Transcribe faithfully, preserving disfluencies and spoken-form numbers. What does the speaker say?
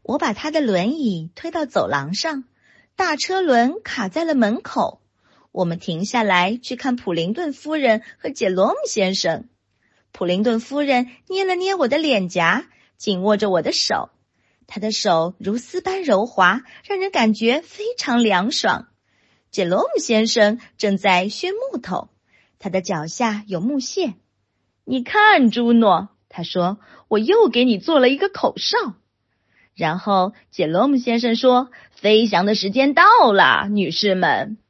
我把他的轮椅推到走廊上，大车轮卡在了门口。我们停下来去看普林顿夫人和杰罗姆先生。普林顿夫人捏了捏我的脸颊，紧握着我的手，她的手如丝般柔滑，让人感觉非常凉爽。杰罗姆先生正在削木头，他的脚下有木屑。你看，朱诺，他说，我又给你做了一个口哨。然后杰罗姆先生说，飞翔的时间到了，女士们。